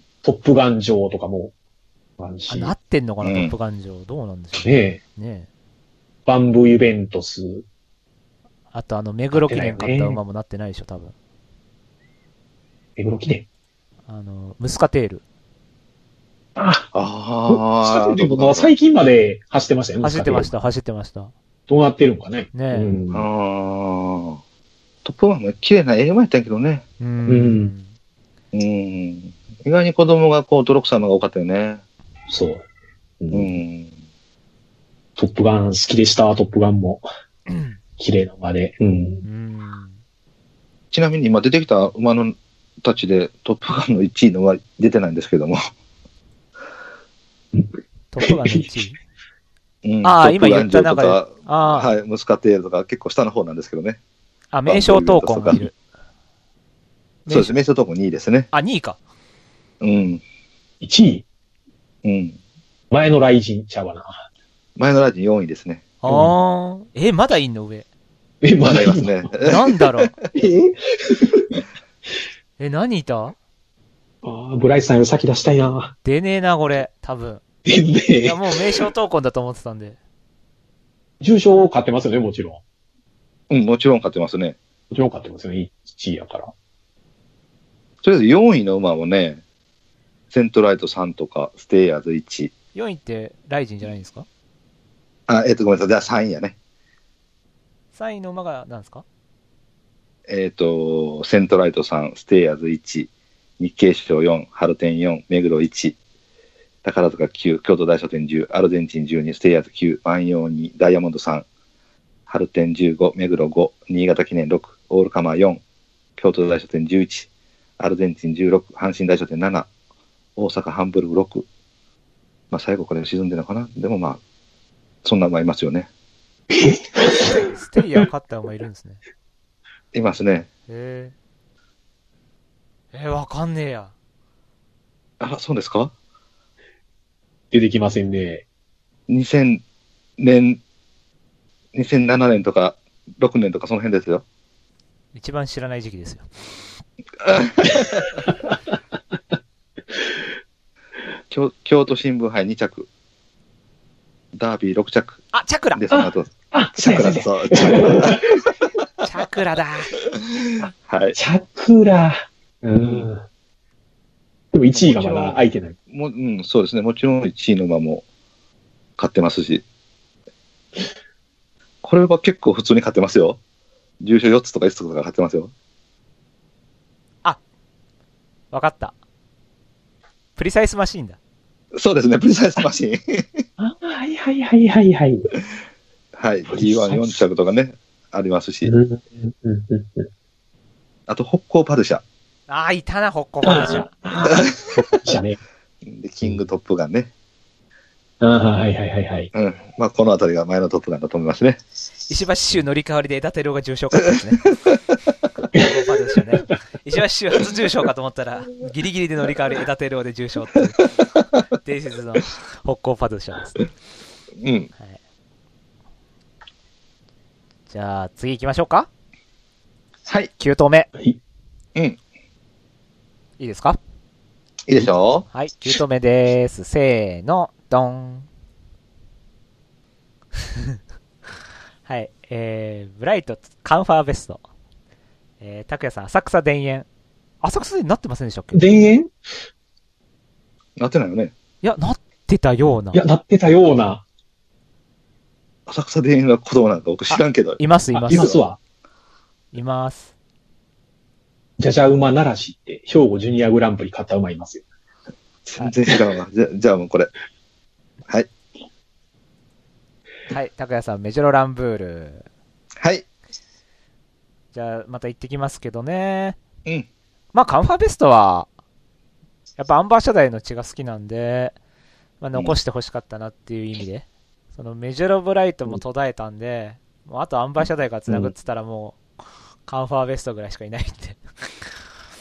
トップガン城とかも。 あ、なってんのかな、 うんトップガン城。どうなんでしょうねえ。 ね。 バンブーユベントス。 あと目黒記念買った馬もなってないでしょ、多分。 目黒記念。 ムスカテール。 あああ。 でも最近まで走ってましたよね。 走ってました、走ってました。 どうなってるのかね。 ねえ。 うん。 ああ。トップガンも綺麗な絵馬やったんやけどね。 うん意外に子供がこう、泥臭いのが多かったよね。 そう。 トップガン好きでした、トップガンも。綺麗な馬で。 ちなみに今出てきた馬のたちでトップガンの1位のは出てないんですけども。 トップガンの1位ああ、 今言った中で。 はい、ムスカテールとか結構下の方なんですけどね。 あ、名称闘魂がいる。 そうです、名称闘魂2位ですね。 あ、2位か。 1位前の雷神ちゃうわな。 前のラジン4位ですね。 まだいんの上。 まだいますね。 なんだろう。何いた？ ブライスさんより先出したいな。 出ねえな、これ。多分。 出ねえ。 いや、もう名称闘魂だと思ってたんで。 重賞買ってますよね、もちろん。もちろん買ってますね。 もちろん買ってますよね、1位やから。 とりあえず4位の馬もね、セントライト3とか、ステイヤーズ1。 4位って、ライジンじゃないんですか？ ごめんなさい。じゃあ3位やね。 3位の馬が何ですか？ セントライト3、ステイヤーズ1、日経賞4、ハルテン4、目黒1、宝塚9、京都大書店10、アルゼンチン12、ステイヤーズ9、万葉2、ダイヤモンド3、ハルテン15、目黒5、新潟記念6、オールカマー4、京都大書店11、アルゼンチン16、阪神大書店7、大阪ハンブルグ6。まあ最後これ沈んでるのかな。でもまあ、そんな馬いますよね。 ステイヤー勝った馬いるんですね。 いますね。 わかんねえや。 あ、そうですか？ 出てきませんね。 2007年とか6年とかその辺ですよ。 一番知らない時期ですよ。 京都新聞杯2着。ダービー6着。 あ、チャクラで、その後。 チャクラそう。 チャクラだ。 はい。 チャクラ。でも1位がまだ空いてない。 そうですね。もちろん1位の馬も買ってますし。これは結構普通に買ってますよ。重賞4つとか5つとか買ってますよ。 あ、わかった。プリサイスマシーンだ。 そうですね。プリサイスマシーン。 はい。 はい。G14 着とかね、ありますし。あと、北高パルシャ。 いたな、北高パルシャ。 で、キングトップガンね。 はい。 まあ、このあたりが前のトップガンだと思いますね。 石橋州乗り換わりで枝照夫が重賞勝ったですね。パルシャね。石橋州初重賞かと思ったら、ギリギリで乗り換わり枝照夫で重賞っていう。伝説の北高パルシャですね。はい。じゃあ、次行きましょうか。 はい。 9投目。 いいですか？ いいでしょう？ はい、9投目です。せーの、ドン。はい、ブライト、カンファーベスト。拓也さん、浅草田園。浅草になってませんでしたっけ？ 田園？ なってないよね。 いや、なってたような。 なってたような。 浅草田園が子供なんか僕知らんけど。 いますわ。 います。 じゃじゃ馬ならしって、兵庫ジュニアグランプリ勝った馬いますよ。 全然知らんわ。じゃあもうこれ。はい。 はい、拓也さん、メジロランブール。 はい。 じゃあ、また行ってきますけどね。 うん。 まあ、カンファベストは、やっぱアンバーシャダイの血が好きなんで、まあ、残してほしかったなっていう意味で、そのメジロブライトも途絶えたんで、もうあとアンバーシャダイが繋ぐって言ったらもう、カンファーベストぐらいしかいないんで。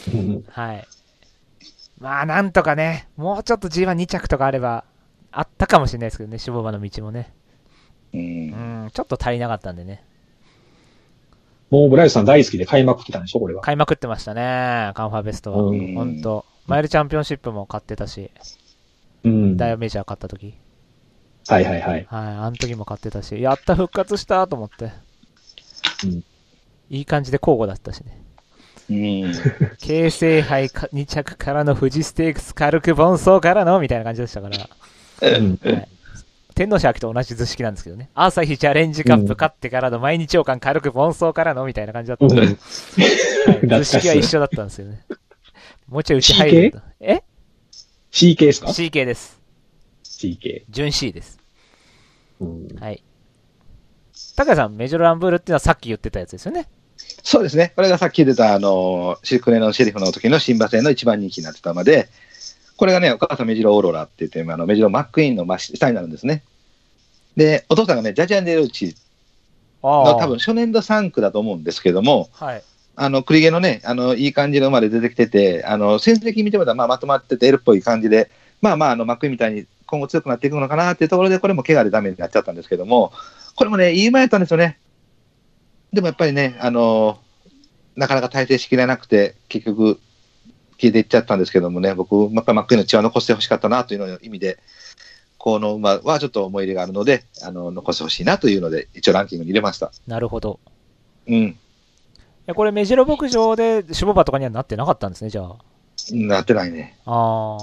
うんはい。まあ、なんとかね、もうちょっと G12 着とかあれば、あったかもしれないですけどね、シュボバの道もね。ちょっと足りなかったんでね。 もうブライトさん大好きで買いまくってたんでしょ、これは。 買いまくってましたね、カンファベストは。ほんと。マイルチャンピオンシップも買ってたし、ダイヤメジャー買った時。 はいはいはい。 あの時も買ってたし、やった復活したと思って。いい感じで交互だったしね。京成杯2着からの富士ステークス軽く盆走からのみたいな感じでしたから。天皇賞と同じ図式なんですけどね。朝日チャレンジカップ勝ってからの毎日王冠軽く盆走からのみたいな感じだったんで、図式は一緒だったんですよね。もうちょい内入ると。 CK ですか？ CK です。 CK。 純 C です。はい。高谷さん、メジョランブールっていうのはさっき言ってたやつですよね。 そうですね。これがさっき出た、シクレのシェリフの時の新馬戦の一番人気になってた馬で、これがね、お母さんメジロオーロラって言って、メジロマックイーンの下になるんですね。で、お父さんがね、ジャジャンデルーチの多分初年度3区だと思うんですけども、クリゲのね、いい感じの馬で出てきてて、戦績見てもらったらまとまってて L っぽい感じで、マックイーンみたいに今後強くなっていくのかなっていうところで、これも怪我でダメになっちゃったんですけども、これもね、いい馬やったんですよね。でもやっぱりね、なかなか体制しきれなくて、結局、消えていっちゃったんですけどもね、僕、やっぱりマックイーンの血は残してほしかったなというの意味で、この馬はちょっと思い入れがあるので、残してほしいなというので、一応ランキングに入れました。 なるほど。これ、メジロ牧場でシュボバとかにはなってなかったんですね、じゃあ。 なってないね。 じゃ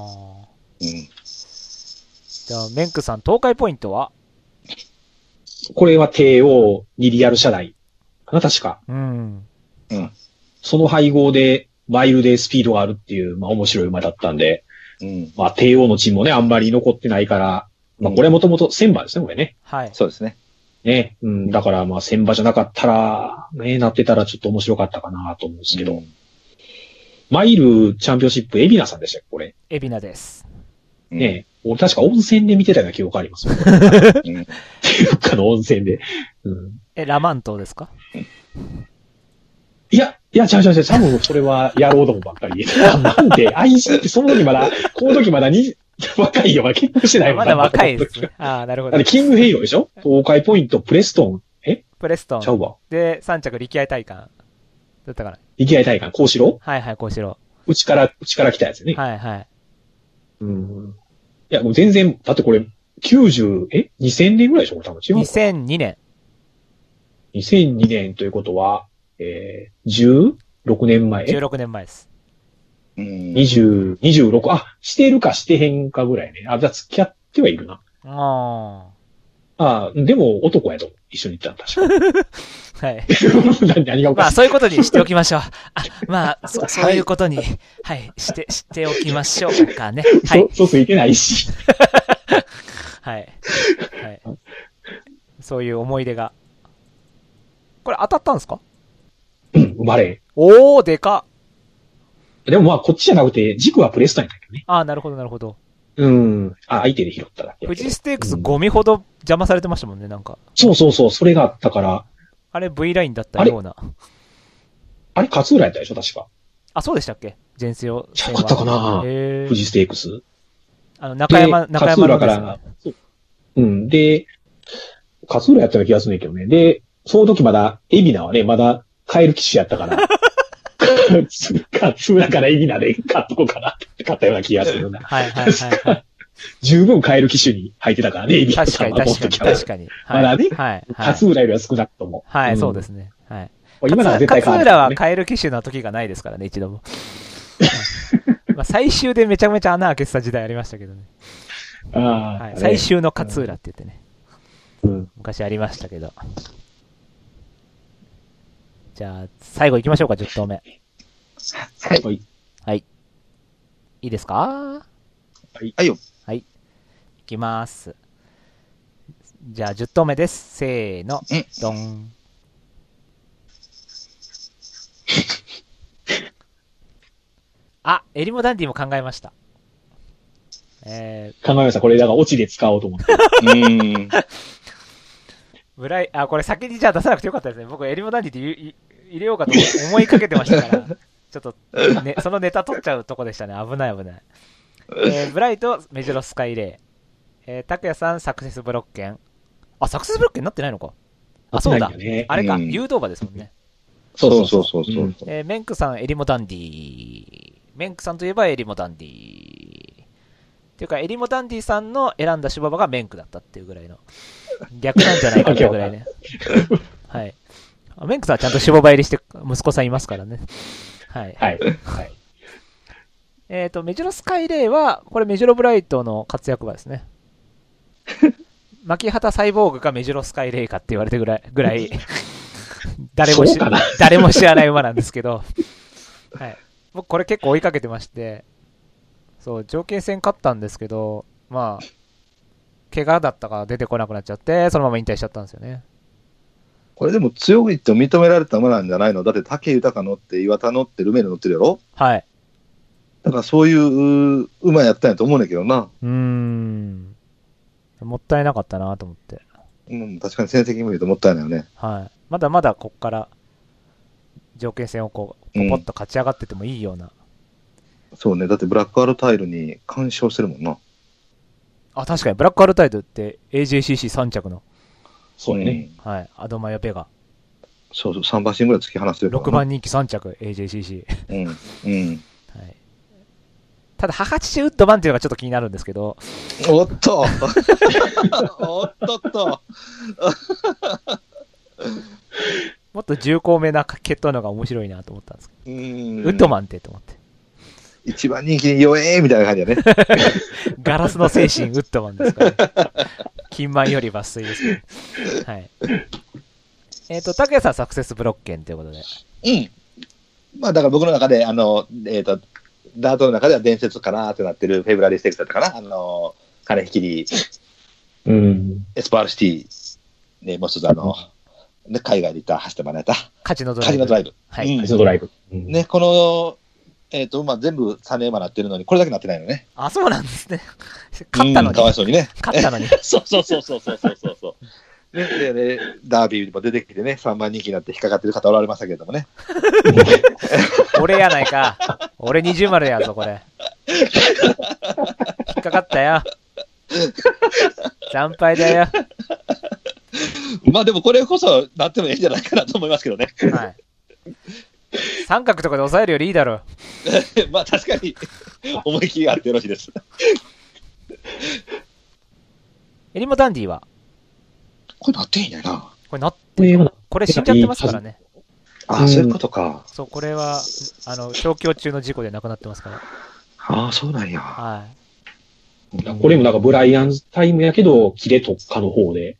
あ、メンクさん、東海ポイントは？ これは帝王にリアル車内かな、確か。その配合で、マイルでスピードがあるっていう、面白い馬だったんで、帝王のチームもね、あんまり残ってないから、これもともと1000馬ですね、これね。 そうですね。 ね、だから1000馬じゃなかったら、なってたらちょっと面白かったかなと思うんですけど。マイルチャンピオンシップ、海老名さんでしたっけ、これ。 海老名です。 ね俺確か温泉で見てたような記憶ありますよ。っていうかの温泉で。 ラマン島ですか？ いや、違う。多分それは野郎どもばっかり。なんで、IC ってその時まだ、この時まだ若いよ、結婚してないもん。 まだ若いですね。なるほど。 キングヘイローでしょ？東海ポイント、プレストン。 プレストン。 ちゃうわ。 で、3着力愛体感。だったかな。 力愛体感、幸四郎？ 幸四郎。 うちから来たやつね。いや、もう全然、だってこれ、2000年ぐらいでしょ？多分違う。 2002年。 2002年ということは、16年前 ?16 年前です。 26、してるかしてへんかぐらいね。じゃあ付き合ってはいるな。でも男やと一緒に行ったん確か。何がおかしい。 そういうことにしておきましょう。そういうことに、しておきましょうかね。 そうついてないし。 そういう思い出が。これ当たったんですか？ 生まれ。 でかっ。 でもこっちじゃなくて、軸はプレストンやったけどね。 なるほど。 相手で拾っただけ。 富士ステークスゴミほど邪魔されてましたもんね、なんか。 そう、それがあったから。 あれ V ラインだったような。 あれ勝浦やったでしょ、確か。 そうでしたっけ？全世を。 ちゃうかったかな？富士ステークス。 中山の勝浦から、で、勝浦やったような気がするんだけどね。で、その時まだ、海老名はね、まだ、買える機種やったから、勝浦から海老名で買っとこうかなって買ったような気がするな。十分買える機種に入ってたからね、海老名さんは。 確かに。 まだね、勝浦よりは少なくとも。 そうですね。 今なら絶対買える。 勝浦は買える機種の時がないですからね、一度も。最終でめちゃめちゃ穴開けてた時代ありましたけどね。最終の勝浦って言ってね。昔ありましたけど。じゃあ、最後行きましょうか、10投目。いいですか？ よ。 いきます。じゃあ、10投目です。せーの。ドン。エリモダンディも考えました。 考えました。これ、だからオチで使おうと思って。これ先にじゃあ出さなくてよかったですね。僕、エリモダンディって入れようかと思いかけてましたから。ちょっちょっと、ね、そのネタ取っちゃうとこでしたね。危ない危ない。ブライト、メジロスカイレイ。拓也さん、サクセスブロッケン。あ、サクセスブロッケンになってないのか。あ、そうだ。あれか、誘導馬ですもんね。 そうそうそうそう。 メンクさん、エリモダンディ。メンクさんといえばエリモダンディ。っていうか、エリモダンディさんの選んだ芝馬がメンクだったっていうぐらいの。逆なんじゃないかっていうぐらいね。はい。メンクさんはちゃんと芝馬入りして息子さんいますからね。はい。はい。はい。メジロスカイレイは、これメジロブライトの活躍馬ですね。牧畑サイボーグかメジロスカイレイかって言われてぐらい誰も知らない馬なんですけど、はい。僕これ結構追いかけてまして、そう、条件戦勝ったんですけど、まあ、怪我だったから出てこなくなっちゃって、そのまま引退しちゃったんですよね。これでも強いと認められた馬なんじゃないの？だって武豊乗って岩田乗ってルメール乗ってるやろ？ はい。 だからそういう馬やったんやと思うんだけどな。 もったいなかったなと思って。 確かに成績見るともったいないよね。 はい。まだまだこっから条件戦をこう、ポポッと勝ち上がっててもいいような。 そうね。だってブラックアルタイルに干渉してるもんな。 あ、確かにブラックアルタイルって AJCC3 着の。 そうね。 はい。アドマヨベガ。 そうそう、3馬身ぐらい突き放してるから。 6番人気3着、AJCC。はい。ただ、母父ウッドマンっていうのがちょっと気になるんですけど。 おっとおっとっともっと重厚めな決闘のが面白いなと思ったんですけど。ウッドマンってと思って。 一番人気に弱えみたいな感じだね。 ガラスの精神ウッドマンですから、ね。金満より抜粋ですけど。はい。拓也さんサクセスブロッケンということで。 まあだから僕の中で、ダートの中では伝説かなってなってるフェブラリーステークスだったかな。金引きり、エスパールシティ、ね、もう一つね、海外で行った走ってもらえた。 カジノドライブ。 はい。カジノドライブ。 ね、この、馬全部3年馬なってるのに、これだけなってないのね。 あ、そうなんですね。勝ったのに。 かわいそうにね。 勝ったのに。 そう。で、ダービーにも出てきてね、3番人気になって引っかかってる方おられましたけれどもね。 俺やないか。俺20丸やぞ、これ。引っかかったよ。惨敗だよ。 まあでもこれこそなってもいいんじゃないかなと思いますけどね。はい。 三角とかで抑えるよりいいだろう。 まあ確かに思い切りがあってよろしいです。 エリモダンディはこれなっていいんやな。 これなってる。これ死んじゃってますからね。 ああ、そういうことか。 そう、これは調教中の事故で亡くなってますから。 ああ、そうなんや。 はい。 これもなんかブライアンタイムやけど、キレ特化の方で。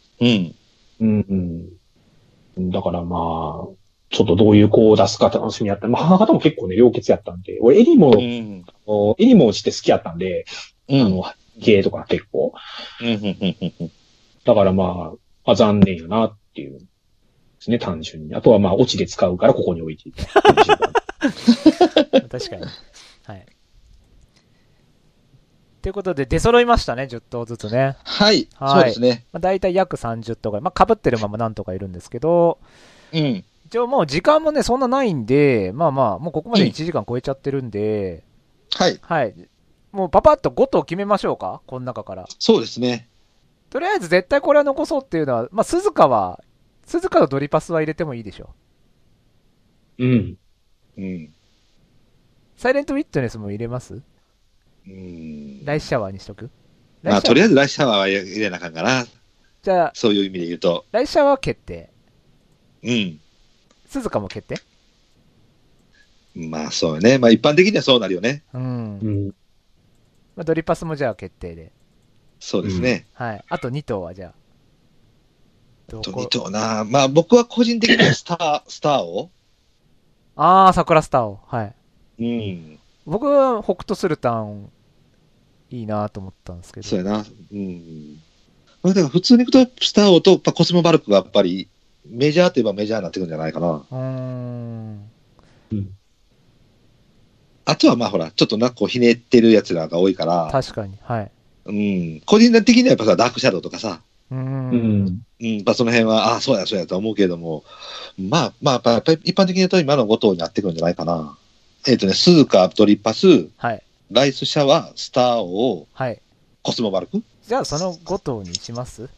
だからまあ、ちょっとどういう子を出すか楽しみやった。まあ、母方も結構ね、良血やったんで、俺、エリモして好きやったんで、芸とか結構。だからまあ、残念やなっていうですね、単純に。あとはまあ、オチで使うからここに置いていた。 確かに。はい。ということで、出揃いましたね、10頭ずつね。 はい。そうですね。 まあ、大体約30頭ぐらい。まあ、被ってるまま何頭かいるんですけど、一応もう時間もね、そんなないんで、まあまあ、もうここまで1時間超えちゃってるんで、はい。もうパパッと5頭決めましょうか、この中から。 そうですね。 とりあえず絶対これは残そうっていうのは、まあ、鈴鹿のドリパスは入れてもいいでしょ。サイレントウィットネスも入れます？ライスシャワーにしとく？ まあ、とりあえずライスシャワーは入れなあかんかな。 じゃあ、 そういう意味で言うと。 ライスシャワー決定。鈴鹿も決定？ まあそうよね。まあ一般的にはそうなるよね。 まあ、ドリパスもじゃあ決定で。 そうですね。 はい。あと2頭はじゃあ。あと2頭な。まあ僕は個人的にはスターを。 ああ、桜スターを。はい。僕は北斗スルタンいいなと思ったんですけど。 そうやな。だから普通に行くとスターをとコスモバルクがやっぱりメジャーといえばメジャーになってくるんじゃないかな。あとはまあほら、ちょっとなんかこうひねってるやつらが多いから。 確かに。はい。 個人的にはやっぱさ、ダークシャドウとかさ。 うん。 まあその辺は、そうやそうやと思うけれども、まあ、やっぱり一般的に言うと今の5頭になってくるんじゃないかな。スーカー、ドリパス、 はい。 ライスシャワー、スターオー、 はい。 コスモバルクじゃあ、その5頭にします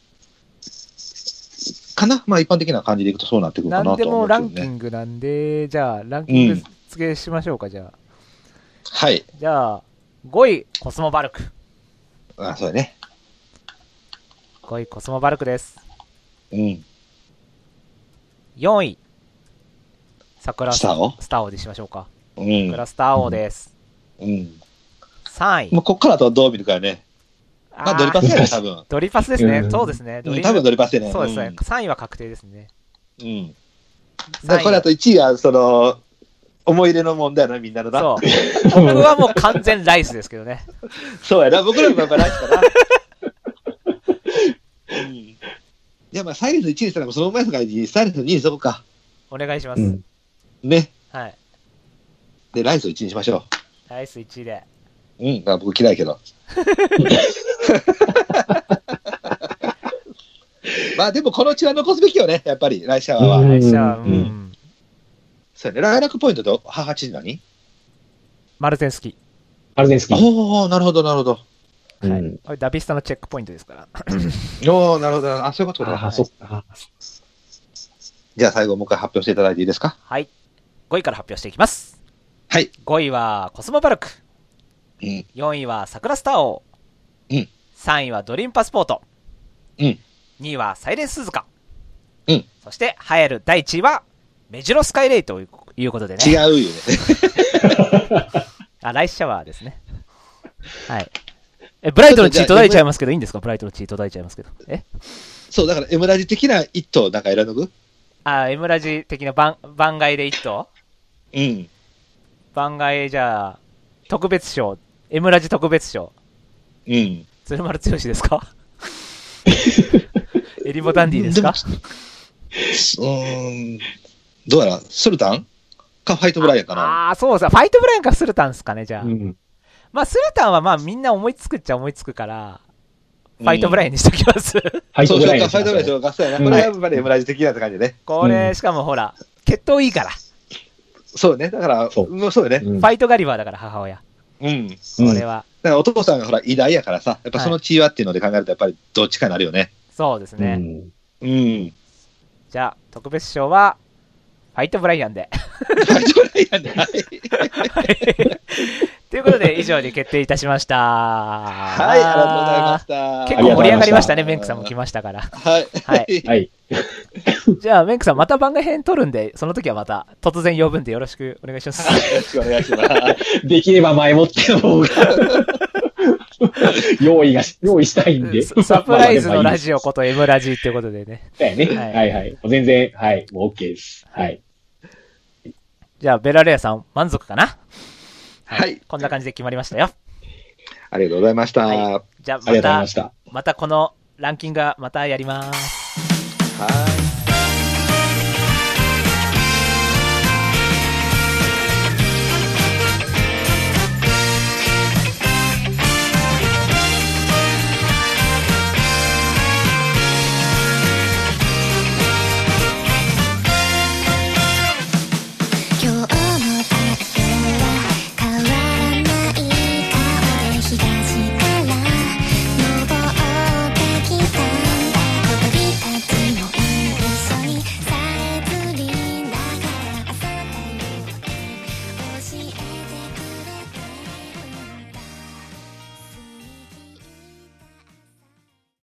かな。まあ一般的な感じでいくとそうなってくるかなんでなと思もランキうけどね。 ングなんで、じゃあ、ランキング付けしましょうか、じゃあ。 はい。 じゃあ、5位、コスモバルク。 そうやね。 5位、コスモバルクです。 うん。 4位、桜スターオスターオでしましょうか。 うん。 桜スターオです。 うん。 3位。 もうこっからとどう見るかやね。まあドリパスやね、多分。 ドリパスですね。 うんそうですね。 多分ドリパスやね。 そうですね。3位は確定ですね。 うん。だからこれだと1位は、思い入れの問題やな、みんなのな。 そう。僕はもう完全ライスですけどね。 そうやな、僕らもやっぱライスかな。うん。いや、まあ、サイレンス1位にしたら、その前の回にサイレンス2位にしとこうか。 お願いします。 うん。 ね。 はい。 で、ライスを1位にしましょライス1位で。 う。うん。まあ僕嫌いけど。まあでもこのうちは残すべきよね、やっぱり、ライシャワーは。 うんライスは、 うんそうやね。ライラックポイントと母8何マルゼンスキアルゼンスキー。 おー、なるほど、なるほど。 ー。はい。 うんこれダビスタのチェックポイントですから。 おー、なるほど。あ、そういうことか。 ああ、そっか。 じゃあ最後もう一回発表していただいていいですか？ はい。5位から発表していきます。 はい。 5位はコスモバルク。 うん。 4位は桜スターオー。 うん 3位はドリームパスポート。 うん 2位はサイレンス鈴鹿。 うんそして、栄える第1位は、メジロスカイレイということでね。 違うよね。 ライスシャワーですね。はい。ブライトの血途絶えちゃいますけど、いいんですか？ブライトの血途絶えちゃいますけど。 そう、だからエムラジ的な一頭なんか選ぶ？ エムラジ的な番外で1頭うん。 番外じゃあ、特別賞。エムラジ特別賞。 うん。 鶴丸剛ですか？エリモダンディですか？ どうやら、スルタンかファイトブライアンかな。 そうさ。ファイトブライアンかスルタンですかね、じゃあ。 うん。 まあ、スルタンはまあみんな思いつくっちゃ思いつくから、ファイトブライアンにしときます。 ファイそうそうか、 トブライアンファイトブライアンでしょ。ガスやな。 うんこれはやっぱりエムラジ的なって感じでね。 これ、しかもほら、血統いいから。 そうね。だから、そうよね。 うんファイトガリバーだから、母親。 うん。だこれは。 からお父さんがほら、偉大やからさ、やっぱその血はっていうので考えると、やっぱりどっちかになるよね。 そうですね。 うんうん。 じゃあ、特別賞は、ファイトブライアンで。 ファイトブライアンで。はい。 ということで、以上に決定いたしました。 はい、ありがとうございました。 結構盛り上がりましたね、 あメンクさんも来ましたから。 はい。 はい。 はい。 じゃあ、メンクさん、また番外編撮るんで、その時はまた、突然呼ぶんでよろしくお願いします。 よろしくお願いします。 できれば前もっての方が、用意したいんで。 サプライズのラオ。 ジオこと M ラジっていうことでね。 だよね。 はいはいはい。全然、はい。もう OK です。はい。 じゃあ、ベラレアさん、満足かな？ はい。 こんな感じで決まりましたよ。 ありがとうございました。 はいじゃあ、 ありがとうございました。 またこのランキングはまたやります。 はい。